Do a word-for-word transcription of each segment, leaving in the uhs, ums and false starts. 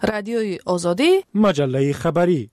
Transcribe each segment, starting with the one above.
رادیوی آزادی، مجله خبری.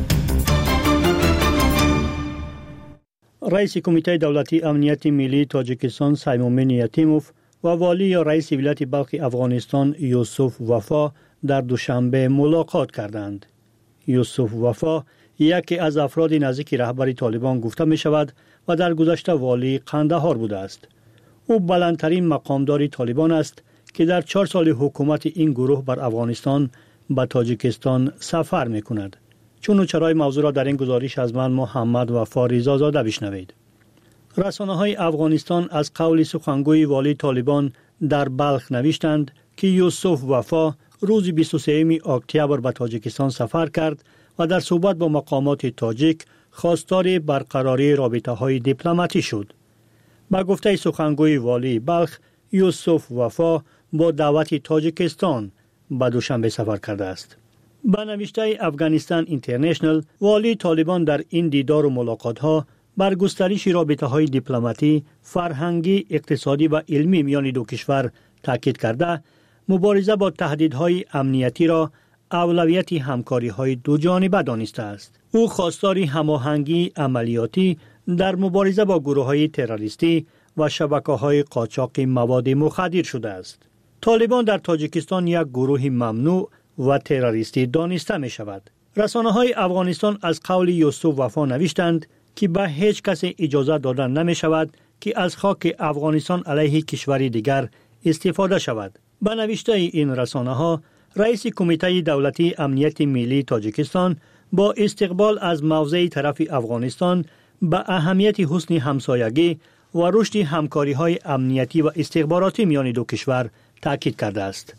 رئیس کمیته دولتی امنیت ملی تاجیکستان سیمومین یتیموف و والی رئیس ولایت بلخ افغانستان یوسف وفا در دوشنبه ملاقات کردند. یوسف وفا یکی از افراد نزدیک رهبر طالبان گفته می شود و در گذشته والی قندهار بوده است. او بلندترین مقامدار طالبان است که در چهار سال حکومت این گروه بر افغانستان به تاجیکستان سفر می کند. چون چرای موضوع را در این گزارش از من محمد وفا رضا زاده بشنوید. رسانه های افغانستان از قول سخنگوی والی طالبان در بلخ نوشتند که یوسف وفا روز بیست و سوم اکتبر به تاجیکستان سفر کرد و در صحبت با مقامات تاجیک خواستار برقراری رابطه های دیپلماتی شد. با گفته سخنگوی والی بلخ، یوسف وفا با دعوت تاجیکستان به دوشنبه سفر کرده است. به نوشته افغانستان اینترنشنل، والی طالبان در این دیدار و ملاقات ها بر گسترش رابطه های دیپلماتی، فرهنگی، اقتصادی و علمی میان دو کشور تاکید کرده، مبارزه با تهدیدهای امنیتی را اولویت همکاری های دو جانبه دانسته است. او خواستار هماهنگی عملیاتی در مبارزه با گروه های تروریستی و شبکه های قاچاق مواد مخدر شده است. طالبان در تاجیکستان یک گروه ممنوع و تروریستی دانسته می شود. رسانه های افغانستان از قول یوسف وفا نوشتند که به هیچ کس اجازه دادن نمی شود که از خاک افغانستان علیه کشوری دیگر استفاده شود. به نوشته این رسانه ها، رئیس کمیته دولتی امنیت ملی تاجیکستان با استقبال از موضع طرف افغانستان به اهمیت حسن همسایگی و رشد همکاری های امنیتی و استخباراتی میان دو کشور تاکید کرده است.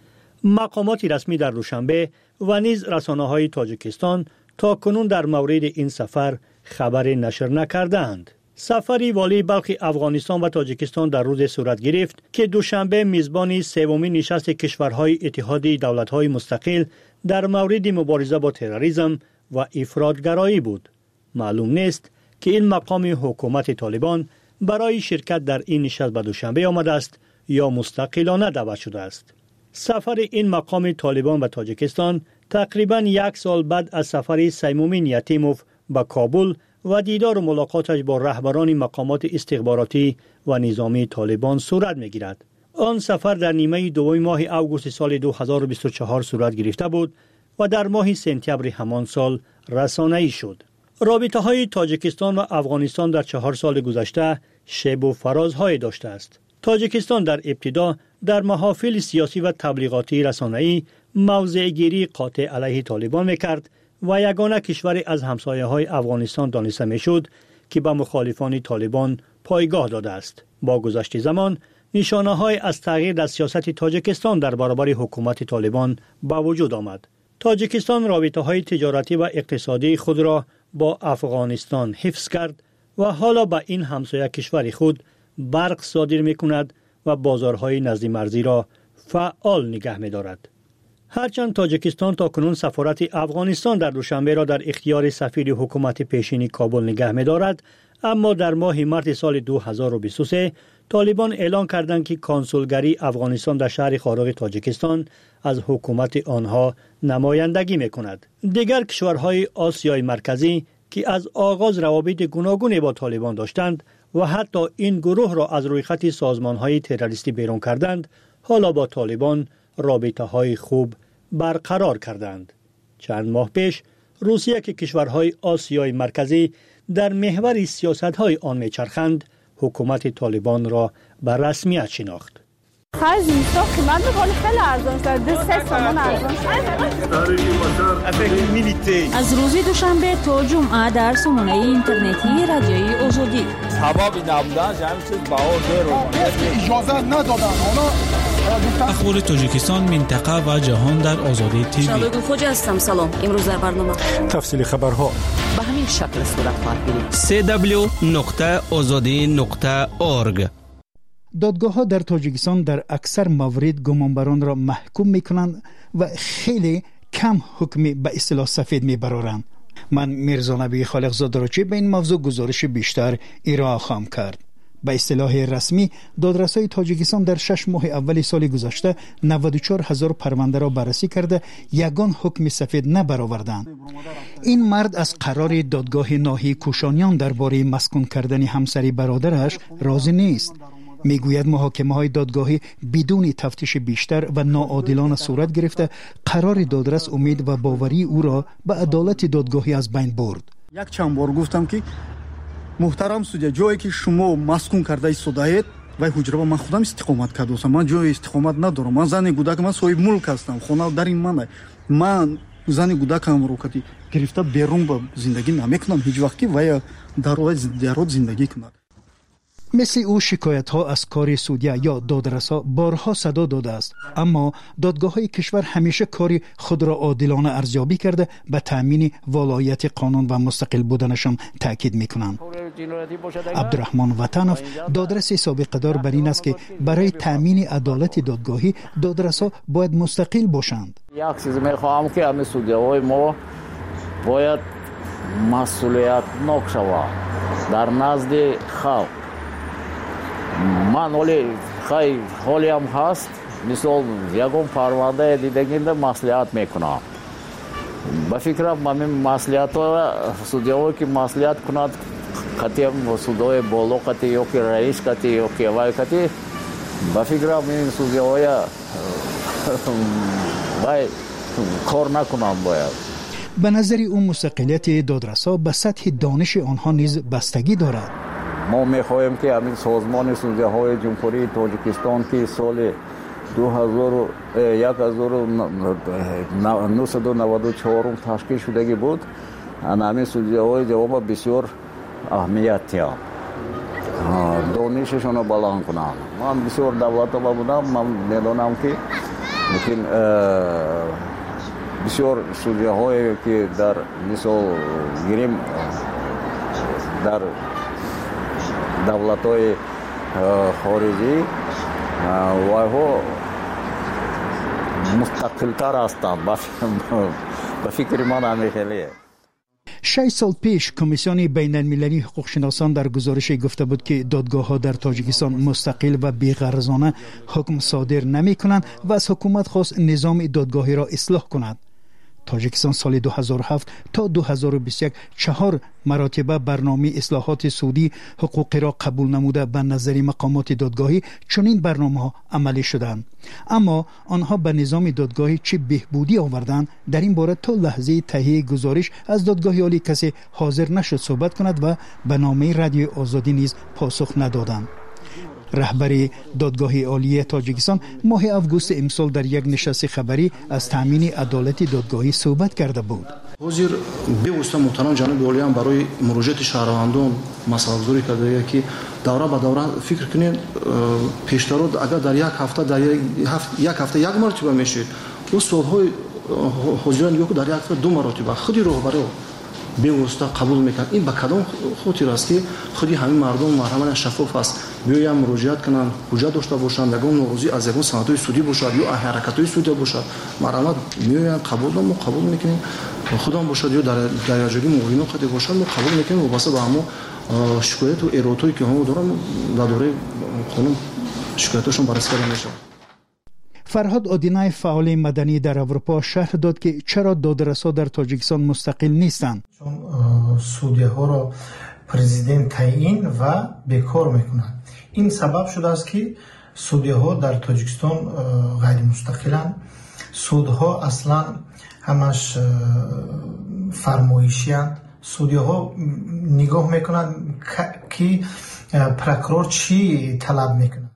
مقامات رسمی در دوشنبه و نیز رسانه‌های تاجیکستان تا کنون در مورد این سفر خبر نشر نکردند. سفری والی بلخ افغانستان و تاجیکستان در روز صورت گرفت که دوشنبه میزبان سومین نشست کشورهای اتحادیه دولت‌های مستقل در مورد مبارزه با تروریسم و افراطگرایی بود. معلوم نیست که این مقام حکومت طالبان برای شرکت در این نشست به دوشنبه آمده است یا مستقلانه دعوت شده است. سفر این مقام طالبان به تاجیکستان تقریباً یک سال بعد از سفر سیمومین یتیموف به کابل و دیدار و ملاقاتش با رهبران مقامات استخباراتی و نظامی طالبان صورت می‌گیرد. آن سفر در نیمه دوم ماه اوگوست سال دو هزار و بیست و چهار صورت گرفته بود و در ماه سپتامبر همان سال رسانه‌ای شد. رابطه‌های تاجیکستان و افغانستان در چهار سال گذشته شیب و فرازهای داشته است. تاجیکستان در ابتدا در محافل سیاسی و تبلیغاتی رسانه‌ای موضع گیری قاطع علیه طالبان می‌کرد و یگانه کشور از همسایه‌های افغانستان دانسته می‌شد که به مخالفان طالبان پایگاه داده است. با گذشت زمان نشانه‌های از تغییر در سیاست تاجیکستان در برابر حکومت طالبان به وجود آمد. تاجیکستان رابطه‌های تجارتی و اقتصادی خود را با افغانستان حفظ کرد و حالا به این همسایه کشور خود برق صادر می‌کند و بازارهای نزد مرزی را فعال نگه می‌دارد. هرچند تاجیکستان تا کنون سفارت افغانستان در دوشنبه را در اختیار سفیر حکومت پیشین کابل نگه می‌دارد، اما در ماه مارس سال دو هزار و بیست و سه طالبان اعلان کردند که کنسولگری افغانستان در شهر خارق تاجیکستان از حکومت آنها نمایندگی می‌کند. دیگر کشورهای آسیای مرکزی که از آغاز روابط گوناگونی با طالبان داشتند و حتی این گروه را از روی خط سازمان‌های تروریستی بیرون کردند، حالا با طالبان رابطه‌های خوب برقرار کردند. چند ماه پیش روسیه که کشورهای آسیای مرکزی در محور سیاست‌های آن می‌چرخند، حکومت طالبان را به رسمیت شناخت. خرج نیستا قیمت می‌کنه خیلی ارزان شده، دو سه تومان ارزان شده. از روز دوشنبه تا جمعه در سامانه اینترنتی رادیوی آزادی سبب نبودن جمع چیز بهار دیر اجازه ندادن. اخبار تاجیکستان، منطقه و جهان در آزادی تیوی. شبگون خوجه هستم. سلام. امروز در برنامه تفصیل خبرها به همین شکل صورت خواهد گرفت. سی دبلیو نقطه آزادی نقطه اورگ. دادگاه‌ها در تاجیکستان در اکثر موارد گمانبران را محکوم می‌کنند و خیلی کم حکمی به اصطلاح سفید می‌برارند. من میرزا نبی خالقزاده را چه به این موضوع گزارش بیشتر ارائه خواهم کرد. به اصطلاح رسمی دادرسای تاجیکستان در شش ماه اول سال گذشته نود و چهار هزار پرونده را بررسی کرده یگان حکم سفید نبرآوردند. این مرد از قرار دادگاه ناحیه کوشانیان درباره مسکون کردن همسری برادرش راضی نیست. میگوید محاکمه های دادگاهی بدون تفتیش بیشتر و ناعادلانه صورت گرفته قرار دادرس امید و باوری او را به عدالت دادگاهی از بین برد. یک چند بار گفتم که محترم судья جایی که شما مسکون کرده ایستادید و حجره با من خودم استقامت کردم، من جای استقامت ندارم، من زن گودک، من صاحب ملک هستم، خونه در این منه، من زن گودکم رو کتی گرفته بیرون با زندگی نمیکنم هیچ وقتی و یا در روز زندگی کنم. مثل او شکایت ها از کار سودیا یا دادرسا بارها صدا داده است، اما دادگاه های کشور همیشه کاری خود را عادلانه ارزیابی کرده به تامین ولایت قانون و مستقل بودنشان تاکید میکنند. عبدالرحمن وطنوف دادرس سابقه دار بر این است که برای تامین عدالت دادگاهی دادرسا باید مستقل باشند. یک چیز میخواهم که همه سودیاهای ما باید مسئولیتناک شوند در نزد خلق. من حالی خیلی حالی هم هست مثال یکم پرونده دیدگینده مسئولیت میکنم. با فکرم من مسئولیت ها سودیاهایی که مسئولیت کند کتی هم سودای بالا کتی یا که رئیس کتی یا که وای کتی با فکرم این سودیاهای باید کار نکنم باید. به نظر او مستقلیت دادرسا به سطح دانش آنها نیز بستگی دارد. ما میخواهیم که همین سازمان سودیاهای جمهوری تاجیکستان که سال دو هزار و نهصد و نود و چهار تشکیل شدگی بود، همین سودیاهای جواب بسیار اهمیت دارد. دانششون رو بلند کنم. من بسیار دولت ها بودم، من میدانم که لیکن بسیار سودیاهایی که در مثال گیریم در دولت‌های خارجی و ها مستقل‌تر هستند به فکر من همیشه. شش سال پیش کمیسیون بین المللی حقوق شناسان در گزارش گفته بود که دادگاه ها در تاجیکستان مستقل و بی‌غرضانه حکم صادر نمی کنند و از حکومت خواست نظام دادگاهی را اصلاح کند. تاجیکستان سال دو هزار و هفت تا دو هزار و بیست و یک چهار مراتبه برنامه اصلاحات سودی حقوقی را قبول نموده به نظر مقامات دادگاهی چنین برنامه ها عملی شدند، اما آنها به نظام دادگاهی چه بهبودی آوردند در این باره تا لحظه تهیه گزارش از دادگاه عالی کسی حاضر نشد صحبت کند و به نامه رادیو آزادی نیز پاسخ ندادند. رهبر دادگاه عالی تاجیکستان ماه آگوست امسال در یک نشست خبری از تامین عدالت دادگاهی صحبت کرده بود. حاضر بیوسته محترم جناب عالی هم برای مراجعت شهروندان مسئله گذاری کرده که دوره به دوره فکر کنین پیشترات اگر در یک هفته در یک هفته یک هفته یک مرتبه میشه و سالهای حاضران یک در یک هفته دو مرتبه خودی راهبری بیوسته قبول میکنن. این به کدام خاطر است که خودی همین مردم مرحله شفاف است بیایم مراجعت کنن، حجت داشته باشند، یگان نوروزی از یگان سندهای سودی باشد یا حرکت‌های سودی باشد، مرحله میایم قبول ما قبول میکنیم، خودم باشد یا در دریاجوی موینو خاطر باشد ما قبول میکنیم و واسه به همو شکایت و ایرادایی که هم دارن در دوره قانون شکایتاشون بررسی کرده میشه. فرهاد آدینای فعال مدنی در اروپا شرح داد که چرا دادرسا در تاجیکستان مستقل نیستند. چون سودیاها را پرزیدنت تعیین و بیکار میکنند. این سبب شده است که سودیاها در تاجیکستان غیر مستقلند. سودها اصلا همش فرمایشی اند. سودیاها نگاه میکنند که پروکرور چی طلب میکنه.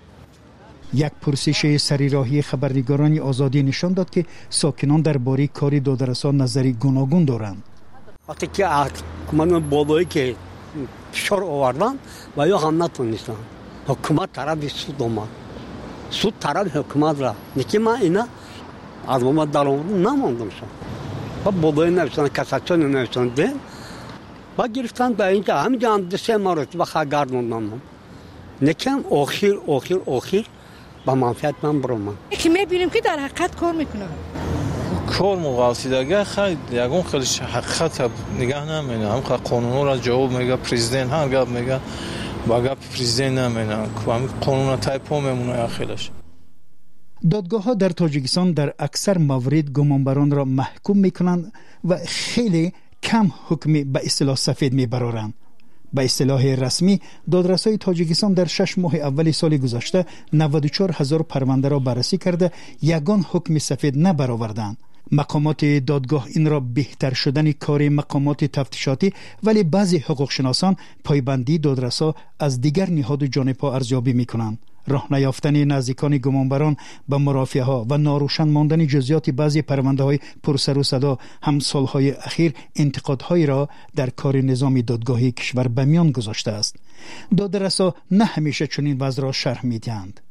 یک پرسش سریراهی خبرنگاران آزادی نشان داد که ساکنان درباره کار دادرسا نظری گوناگون دارند. وقتی که حکومت بالایی که فشار آوردن و یا هم نتونستن حکومت طرف سود آمد، سود طرف حکومت را نکه من اینا از محمد درآمد نماندم شد و بالایی نوشتن کساتون نوشتن ده و گرفتن به اینجا همینجا هم دسته مرتبه خگردوندم نکم آخر آخر آخر با منفعت من برام که میبینیم که در حقیقت کار میکنن کار مغالطه خیلی یگون خیلی حقیقت نگاه نمیکنه. هم قانون را جواب میگه پرزیدنت هم گپ میگه با گپ پرزیدنت نمینن که همین قانون تایپو میمونه اخیرش. دادگاه‌ها در تاجیکستان در اکثر موارد گمانبران را محکوم می‌کنند و خیلی کم حکمی به اصطلاح سفید می‌برارند. به اصطلاح رسمی دادرسای تاجیکستان در شش ماه اول سال گذشته نود و چهار هزار پرونده را بررسی کرده یگان حکم سفید نبرآوردند. مقامات دادگاه این را بهتر شدن کار مقامات تفتیشاتی ولی بعضی حقوقشناسان پایبندی دادرسا از دیگر نهاد جانبها ارزیابی می‌کنند. راه نیافتن نزدیکان گمانبران به مرافعه ها و ناروشن ماندن جزئیات بعضی پرونده های پرسر و صدا هم سالهای اخیر انتقادهایی را در کار نظام دادگاهی کشور به میان گذاشته است. دادرسا نه همیشه چنین وضع را شرح می‌دهند.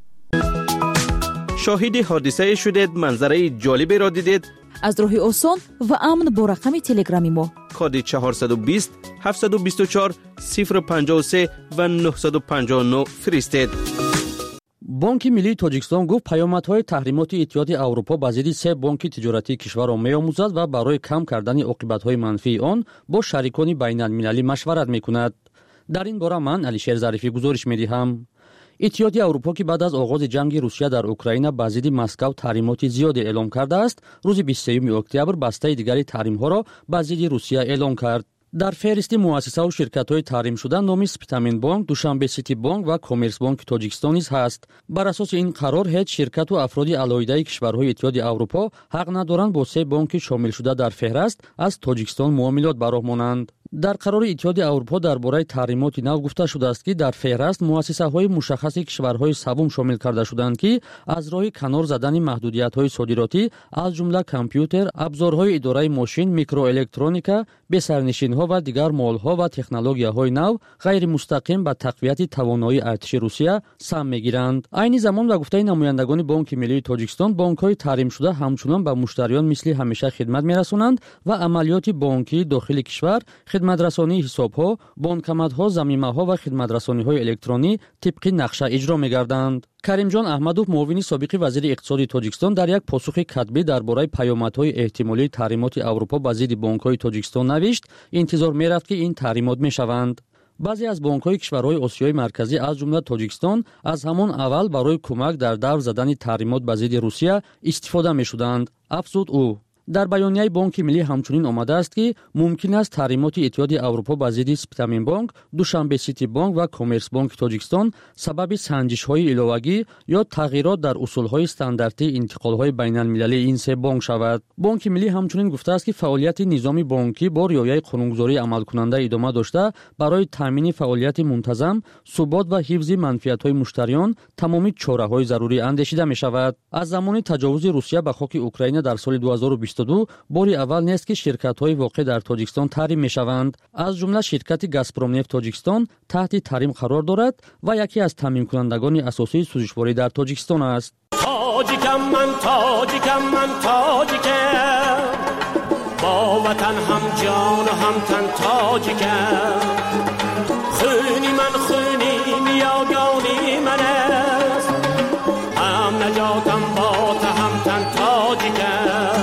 شاهد حادثه شدید، منظره جالبی را دیدید؟ از راه آسان و امن با رقم تلگرامی ما کد چهارصد و بیست هفتصد و بیست و چهار صفر پنجاه و سه و نهصد و پنجاه و نه فرستید. بانک ملی تاجیکستان گفت پیامدهای تحریمات اتحادیه اروپا با ضد سه بانک تجارتی کشور را می‌آموزد و برای کم کردن عاقبت‌های منفی آن با شریکان بین‌المللی مشورت می‌کند. در این باره من علیشیر ظریفی گزارش می‌دهم. اتحادیه اروپا که بعد از آغاز جنگ روسیه در اوکراین با ضد مسکو تحریمات زیادی اعلام کرده است، روز بیست و سوم اکتبر بسته دیگری تحریم‌ها را با ضد روسیه اعلام کرد. در فهرست مؤسسه و شرکت‌های تحریم شده نام سپتامین بانک، دوشنبه سیتی بانک و کامرس بانک تاجیکستان نیز هست. بر اساس این قرار هیچ شرکت و افراد علایده کشورهای اتحادیه اروپا حق ندارند با سه بانک شامل شده در فهرست از تاجیکستان معاملات براه مانند. در قرار اتحادیه اروپا درباره تحریمات نو گفته شده است که در فهرست مؤسسه‌های مشخص کشورهای سوم شامل کرده شدند که از راه کنار زدن محدودیت‌های صادراتی از جمله کامپیوتر، ابزارهای اداره ماشین، میکروالکترونیکا، بسرنشین‌ها و دیگر مال‌ها و تکنولوژی‌های نو غیر مستقیم به تقویت توانایی ارتش روسیه سهم می‌گیرند. عین زمان به گفته نمایندگان بانک ملی تاجیکستان، بانک‌های تحریم شده همچنان به مشتریان مثل همیشه خدمت می‌رسانند و عملیات بانکی داخل کشور، خدمترسانی حساب‌ها، بانکمدها، ضمیمه‌ها و خدمترسانی‌های الکترونی طبق نقشه اجرا می‌گردند. کریمجان احمدوف معاون سابق وزیر اقتصاد تاجیکستان در یک پاسخ کتبی درباره پیامدهای احتمالی تحریمات اروپا به ضد بانک‌های تاجیکستان نوشت: انتظار می‌رفت که این تحریمات می‌شوند. بعضی از بانک‌های کشورهای آسیای مرکزی از جمله تاجیکستان از همان اول برای کمک در دور زدن تحریمات به ضد روسیه استفاده می‌شدند. افزود او. در بیانیه بانک ملی همچنین آمده است که ممکن است تحریمات اتحادیه اروپا به ضد سپتامین بانک، دوشنبه سیتی بانک و کامرس بانک تاجیکستان سبب سنجش‌های علاوه‌ای یا تغییرات در اصول‌های استانداردی انتقال‌های بین‌المللی این سه بانک شود. بانک ملی همچنین گفته است که فعالیت نظام بانکی با رعایت قانونگذاری عملکننده ادامه داشته برای تامین فعالیت منتظم، ثبات و حفظ منفعت‌های مشتریان تمامی چاره‌های ضروری اندیشیده می‌شود. از زمان تجاوز روسیه به خاک اوکراین در سال دو هزار و بیست و دو باری اول نیست که شرکت‌های واقع در تاجیکستان تحریم می‌شوند. از جمله شرکت گازپروم نفت تاجیکستان تحت تحریم قرار دارد و یکی از تامین کنندگان اساسی سوزشواری در تاجیکستان است. تاجیکم من، تاجیکم من، تاجیکم، با وطن هم جان و هم تن تاجیکم. خونی من، خونی میاگانی من است، هم نجاتم با تا هم تن تاجیکم.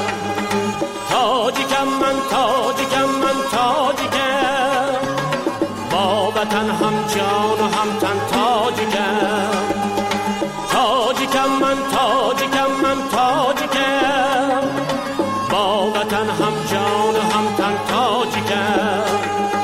تاجیکم من، تاجیکم من، تاجیکم، با وطن هم جان و هم تن تاجیکم. تاجیکم من، تاجیکم من، تاجیکم، با وطن هم جان و هم تن تاجیکم.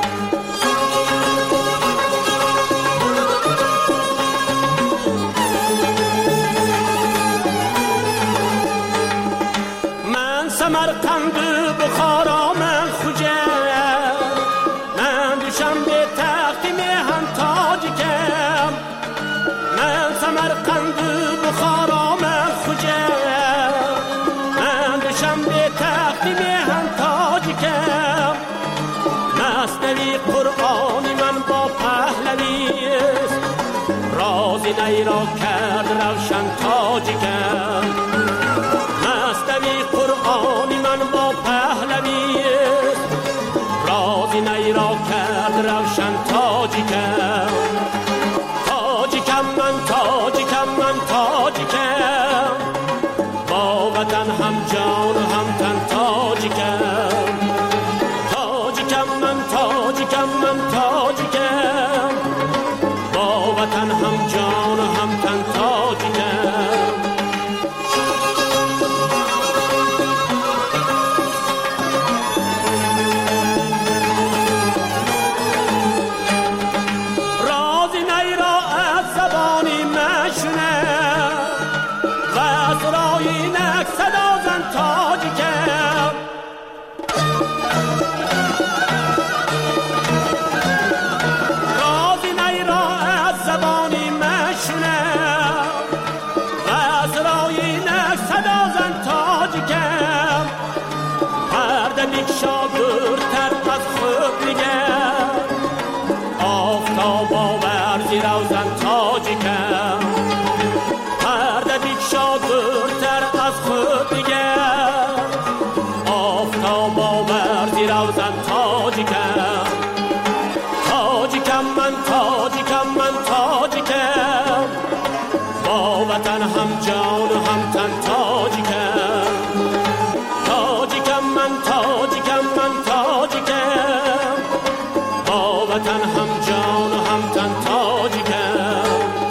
من سمرقند بخارا من خوجم، من دوشنبه تخت میهن تاجیکم. من سمرقند بخارا من خوجم، من دوشنبه تخت میهن تاجیکم. مثنوی قرآنی من با پهلوی است، رازی نیرا کرد روشن تاجیکم. مثنوی قرآنی من با پهلوی است، رازی نیرا کرد روشن تاجیکم. تاجیکم من، تاجیکم من، تاجیکم، با وطن هم جان و هم تن تاجیکم. تاجیکم من، تاجیکم من، تاجیکم، با من تاجیکم من تاجیکم با وطن هم جان و هم تن تاجیکم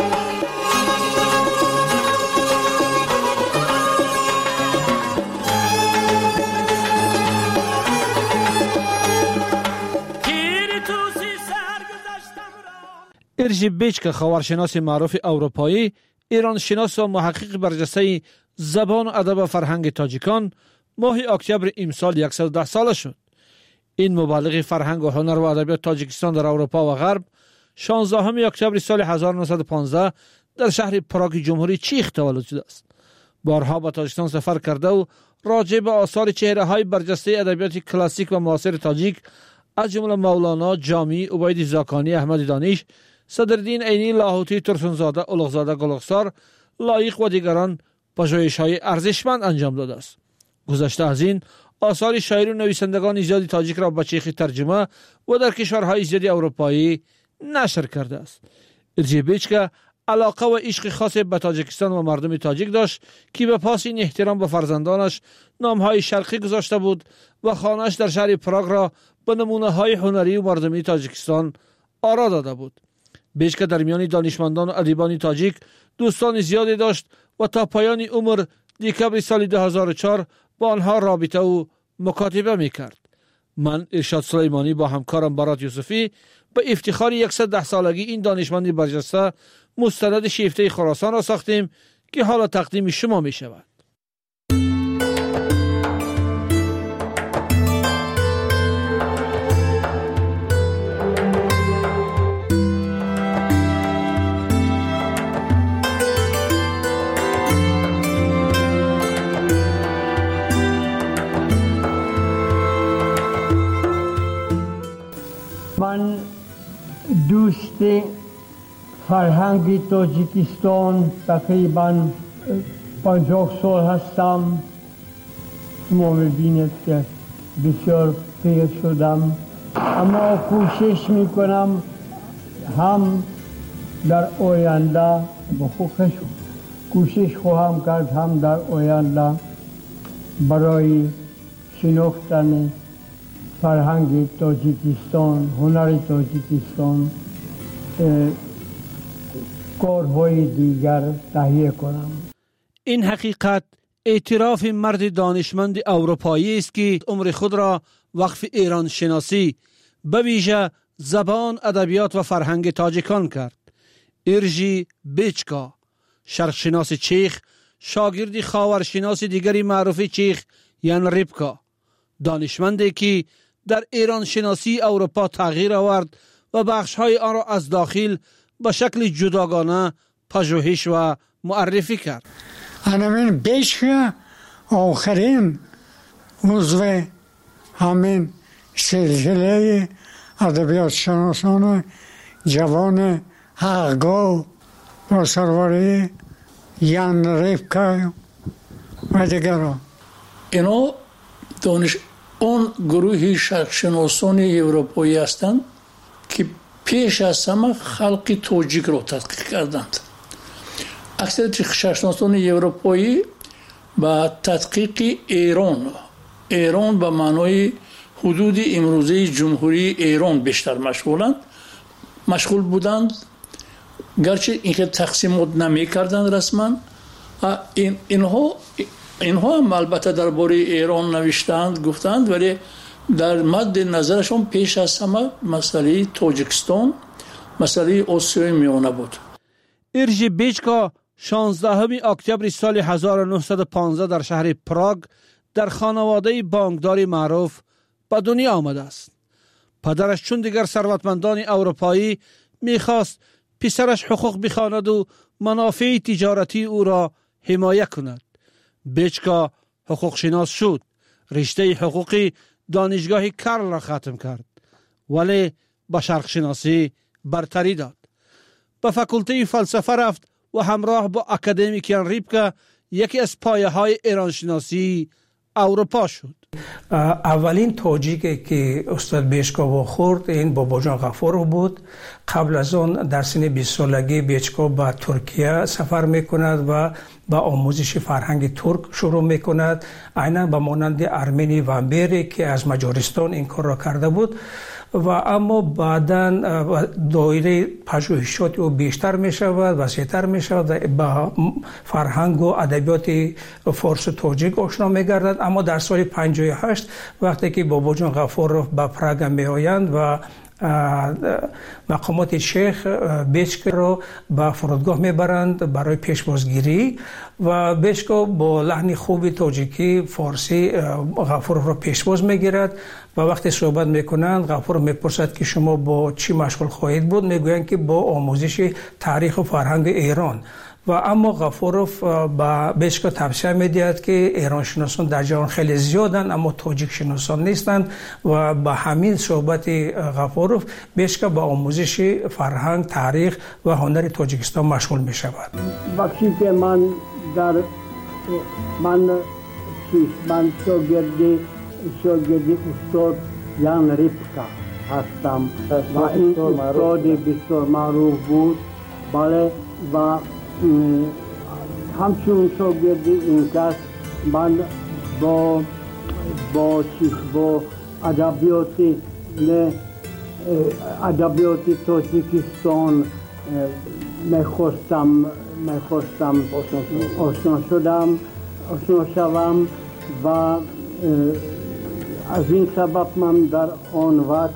ارژی بیچکا خاورشناس معروف اروپایی، ایران شناس و محقق برجسته زبان و ادب و فرهنگ تاجیکان ماه اکتبر امسال صد و ده ساله شد. این مبلغ فرهنگ و هنر و ادبیات تاجیکستان در اروپا و غرب شانزدهم اکتبر سال هزار و نهصد و پانزده در شهر پراگ جمهوری چیخ تولد شده است. بارها به تاجیکستان سفر کرده و راجع به آثار چهره های برجسته ادبیات کلاسیک و معاصر تاجیک از جمله مولانا، جامی، عبید زاکانی، احمد دانش، صدرالدین عینی، لاهوتی، ترسونزاده، اولغزاده گلخسار، لایق و دیگران پژوهش‌های ارزشمند انجام داده است. گذشته از این آثار شاعر و نویسندگان زیادی تاجیک را به چیخی ترجمه و در کشورهای زیادی اروپایی نشر کرده است. ارژی بیچکا علاقه و عشق خاص به تاجیکستان و مردم تاجیک داشت که به پاس این احترام به فرزندانش نامهای شرقی گذاشته بود و خانه‌اش در شهر پراگ را به نمونه‌های هنری و مردمی تاجیکستان آرا داده بود. بیچکا در میان دانشمندان و ادیبان تاجیک دوستان زیادی داشت و تا پایان عمر دکبر سال دو هزار و چهار با آنها رابطه و مکاتبه میکرد. من ارشاد سلیمانی با همکارم برات یوسفی به افتخار صد و ده سالگی این دانشمند برجسته مستند شیفته خراسان را ساختیم که حالا تقدیم شما می شود. من دوست فرهنگ تاجیکستان تقریبا پنجاه سال هستم. شما میبینید که بسیار پیر شدم، اما کوشش میکنم هم در آینده بخوش کوشش خواهم کرد هم در آینده برای شناختن فرهنگ تاجیکستان، هنر تاجیکستان کارهای دیگر تهیه کنم. این حقیقت اعتراف مرد دانشمند اروپایی است که عمر خود را وقف ایران شناسی به ویژه زبان، ادبیات و فرهنگ تاجیکان کرد. ارژی بیچکا، شرق شناس چیخ، شاگرد خاورشناس دیگری معروف چیخ یان ریپکا، دانشمندی که در ایران شناسی اروپا تغییر آورد و بخش‌های آن را از داخل به شکل جداگانه پژوهش و معرفی کرد. همین بیچکا آخرین عضو همین سلسله ادبیات شناسان جوان حق‌گاه با سروری یان ریپکا و دیگران. اینا دانش اون گروهی شرقشناسان اروپایی هستند که پیش از همه خلق تاجیک را تحقیق کردند. اکثر شرقشناسان اروپایی با تحقیق ایران ایران به معنای حدود امروزه جمهوری ایران بیشتر مشغولند مشغول بودند، گرچه اینکه تقسیمات نمی کردند رسما. این اینها اینها هم البته درباره ایران نوشتند گفتند، ولی در مد نظرشون پیش از همه مسئله تاجیکستان، مسئله آسیای میانه بود. ارژی بیچکا شانزدهم اکتبر سال هزار و نهصد و پانزده در شهر پراگ در خانواده بانکداری معروف به دنیا آمده است. پدرش چون دیگر ثروتمندان اروپایی میخواست پسرش حقوق بخواند و منافع تجارتی او را حمایت کند. بیچکا حقوق شناس شد، رشته حقوقی دانشگاه کرل را ختم کرد، ولی به شرق شناسی برتری داد. به فاکولته فلسفه رفت و همراه با اکادمیک یان ریپکا یکی از پایه های ایران شناسی اروپا شد. اولین تاجیکی که استاد بیچکا واخورد این بابا جان غفور بود. قبل از آن در سن بیست سالگی بیچکا به ترکیه سفر میکند و با آموزش فرهنگ ترک شروع میکند. عیناً به مانند ارمنی و امبری که از مجارستان این کار را کرده بود و اما بعداً دایره پژوهشات او بیشتر می شود، وسیع‌تر می شود و با فرهنگ و ادبیات فارس و تاجیک آشنا می گردد. اما در سال پنجاه و هشت وقتی که بابا جان غفارов به پراگ می آیند و مقامات شیخ بیچک را به فرودگاه میبرند برای پیشوازگیری و بیچک با لحن خوب تاجیکی فارسی غفارov را پیشواز میگیرد و وقتی صحبت میکنند غفارov میپرسد که شما با چی مشغول خواهید بود؟ میگویند که با آموزش تاریخ و فرهنگ ایران. و اما غفارov با بیچک توصیه میدهد که ایران شناسان در جهان خیلی زیادند اما تاجیک شناسان نیستند و با همین صحبت غفارov بیچک با آموزش فرهنگ، تاریخ و هنر تاجیکستان مشغول می شود. وقتی که من در من من شاگردی شاگردی استاد یان ریپکا هستم و این استاد بسیار معروف بود. بله و همچون شاگردی این کس من با با چیز با ادبیات نه ادبیات تاجیکستان میخواستم میخواستم آشنا شدم آشنا شوم و از این سبب من در آن وقت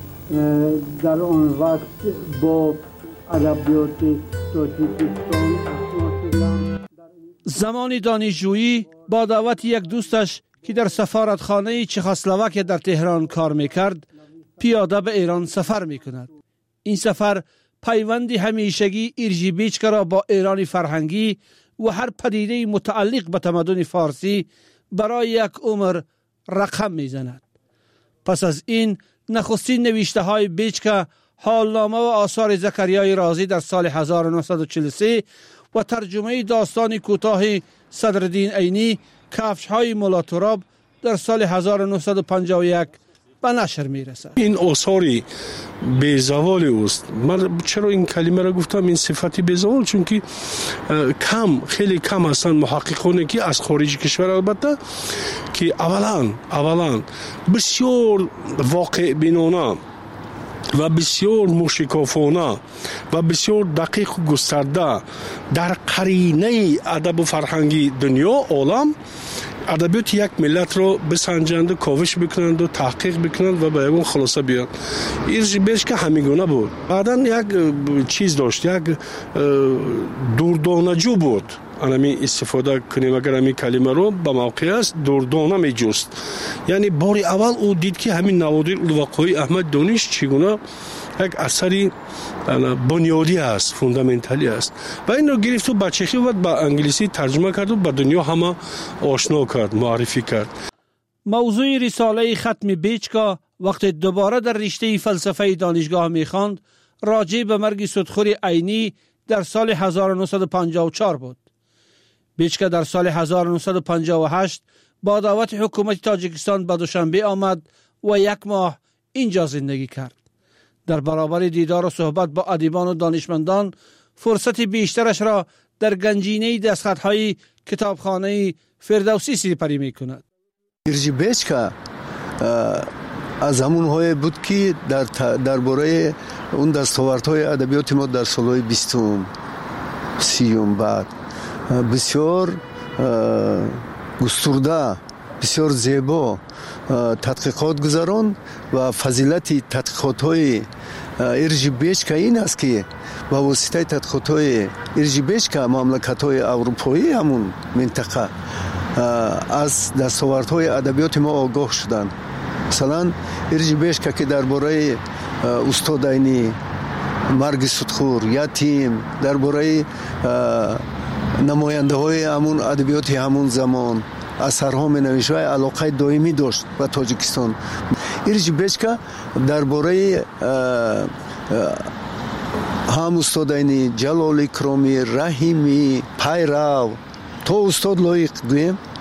در آن وقت با ادبیات تاجیکستان آشنا شدم. زمان دانشجویی با دعوت یک دوستش که در سفارتخانه چخسلواکیه در تهران کار میکرد پیاده به ایران سفر میکند. این سفر پیوندی همیشگی ایرجی بیچک را با ایران فرهنگی و هر پدیده متعلق به تمدن فارسی برای یک عمر رقم میزند. پس از این نخستین نوشته های بیچک حالنامه و آثار زکریای رازی در سال هزار و نهصد و چهل و سه و ترجمه داستان کوتاه صدرالدین عینی کفش های مولا تراب در سال هزار و نهصد و پنجاه و یک به نشر می رسد. این آثاری بیزوال اوست. من چرا این کلمه را گفتم این صفتی بیزوال؟ چون که کم خیلی کم هستند محققانی که از خارج کشور البته که اولا اولا بسیار واقع بینانه و بسیار موشکافانه و بسیار دقیق و گسترده در قرینه ادب و فرهنگی دنیا عالم ادبیات یک ملت رو بسنجند و کاوش بکنند و تحقیق بکنند و به اون خلاصه بیان. ایرجی بیچک همیگونه بود. بعدا یک چیز داشت، یک دوردانجو بود. انمی استفاده کنیم اگر همین کلمه رو به موقع است دوردانه می جست. یعنی باری اول او دید که همین نوادر الوقای احمد دانش چگونه یک اثری بنیادی است، فوندامنتالی است و این رو گرفت و به چخی و به انگلیسی ترجمه کرد و به دنیا همه آشنا کرد، معرفی کرد. موضوع رساله ختم بیچک وقتی دوباره در رشته فلسفه دانشگاه می‌خواند راجع به مرگ صدخور عینی در سال هزار و نهصد و پنجاه و چهار بود. بیچک در سال هزار و نهصد و پنجاه و هشت با دعوت حکومت تاجیکستان به دوشنبه آمد و یک ماه اینجا زندگی کرد. در برابر دیدار و صحبت با ادیبان و دانشمندان فرصت بیشترش را در گنجینه دستخط‌های کتابخانه فردوسی سپری می‌کند. ایرجی بیچک از همون های بود که در درباره اون دستاوردهای ادبیات ما در سالهای بیستم سیوم بعد بسیار گسترده بسیار زیبا تحقیقات گذاران و فضیلت تحقیقات های ایرجی بیچک این است که با واسطه تحقیقات های ایرجی بیچک مملکت های اروپایی همون منطقه از دستاوردهای ادبیات ما آگاه شدند. مثلا ایرجی بیچک که درباره استاد عینی، مرگ صدخور، یتیم، درباره نماینده های همون ادبیات همون زمان اثرها می نوشت و علاقه دائمی داشت به تاجیکستان. ایرجی بیچک درباره هم استاد عینی، جلال اکرامی، رحیمی، پیرو تا استاد لایق گویم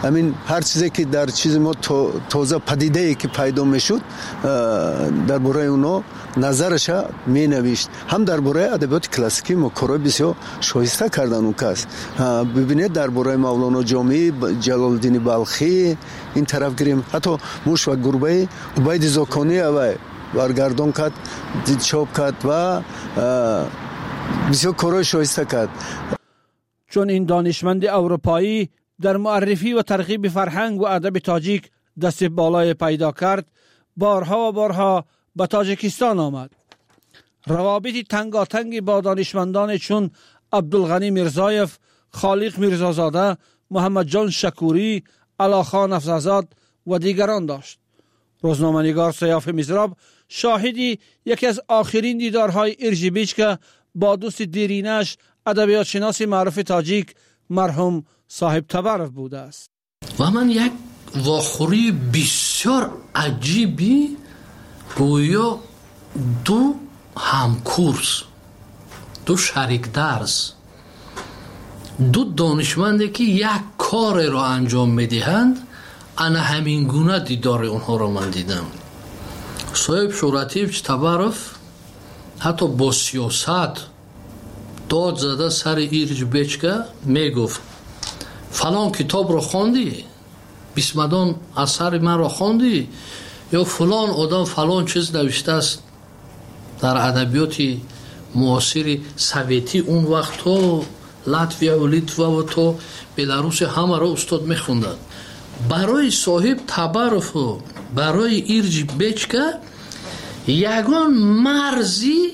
همین هر چیزی که در چیز ما تازه پدیده ای که پیدا میشد درباره اونها نظرش می نوشت. هم درباره ادبیات کلاسیکی ما کارهای بسیار شایسته کردن اون کس. ببینید درباره مولانا جامی، جلال الدین بلخی این طرف گیریم، حتی موش و گربه عبید زاکانی اوای برگردان کرد، چاپ کرد و بسیار کارهای شایسته کرد. چون این دانشمند اروپایی در معرفی و ترغیب فرهنگ و ادب تاجیک دست بالای پیدا کرد، بارها و بارها به تاجیکستان آمد. روابط تنگاتنگی با دانشمندان چون عبدالغنی میرزایف، خالق میرزازاده، محمد جان شکوری، علاخان افزازاد و دیگران داشت. روزنامه‌نگار سیاف مزراب شاهدی یکی از آخرین دیدارهای ارژی بیچکه با دوست دیرینش ادبیات شناس معروف تاجیک مرحوم صاحب تبرف بوده است. و من یک واخوری بسیار عجیبی گویا دو همکورس، دو شریک درس، دو دانشمندی که یک کار را انجام میدهند، انا همین گونه دیدار اونها را من دیدم. صاحب شوراتیوچ تبرف حتی با سیاست داد زده سر ایرج بیچکه میگفت فلان کتاب را خوندی، بیسمدان اثر من را خوندی، یا فلان آدم فلان چیز نوشته است. در ادبیات معاصر سویتی اون وقت ها لاتویا و لیتوا و تو بلاروس همه را استاد میخوندن. برای صاحب تبرف و برای ایرج بیچکه یگان مرزی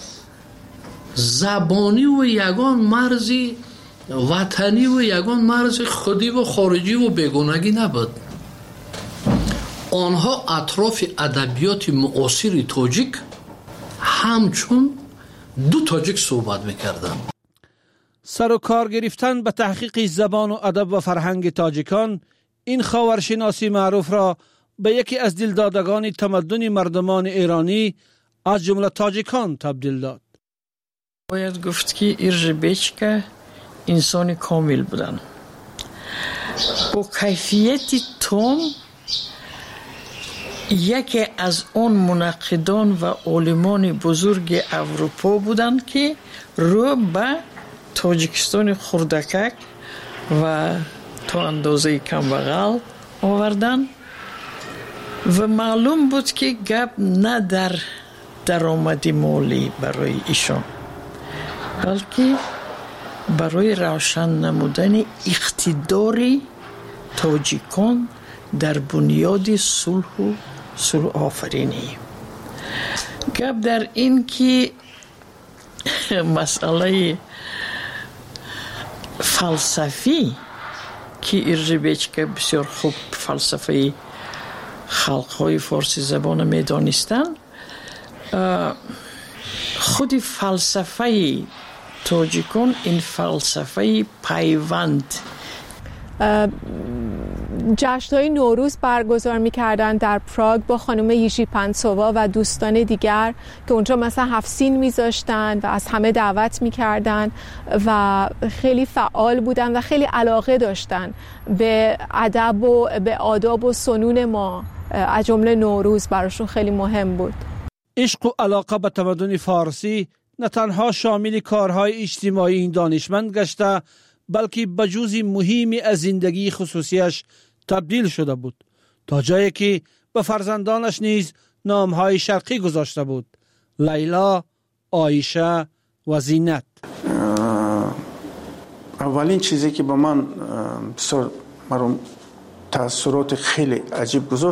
زبانی و یگان مرزی وطنی و یگان مرز خودی و خارجی و بیگانگی نبود. آنها اطراف ادبیات معاصر تاجیک همچون دو تاجیک صحبت میکردن. سر و کار گرفتن به تحقیق زبان و ادب و فرهنگ تاجیکان این خاورشناسی معروف را به یکی از دلدادگان تمدن مردمان ایرانی از جمله تاجیکان تبدیل داد. باید گفت که ایرج بیچکه انسان کامل بودن، با کیفیت توم یکی از اون منقدان و علمان بزرگ اروپا بودند که رو به تاجیکستان خردکک و تا اندازه کمبغل آوردن و معلوم بود که گپ نه در درآمد مالی برای ایشان، بلکه برای روشن نمودن اقتدار تاجیکان در بنیاد صلح و صلح آفرینی. گپ در این که مسئله فلسفی که ایرج بیچکه بسیار خوب فلسفه خلقهای فارسی زبان می دانستن، خود فلسفه تاجیکان این فلسفه پیوند جشن‌های نوروز برگزار می‌کردن در پراگ با خانم ییژی پنسووا و دوستان دیگر که اونجا مثلا هفت سین می‌ذاشتن و از همه دعوت می‌کردن و خیلی فعال بودن و خیلی علاقه داشتن به ادب و به آداب و سنون ما، از جمله نوروز براشون خیلی مهم بود. عشق و علاقه به تمدن فارسی نه تنها شامل کارهای اجتماعی این دانشمند گشته، بلکه به جزء مهمی از زندگی خصوصیش تبدیل شده بود، تا جایی که به فرزندانش نیز نامهای شرقی گذاشته بود: لیلا، عایشه و زینت. اولین چیزی که به من بسیار مرا تأثیرات خیلی عجیب گذاشت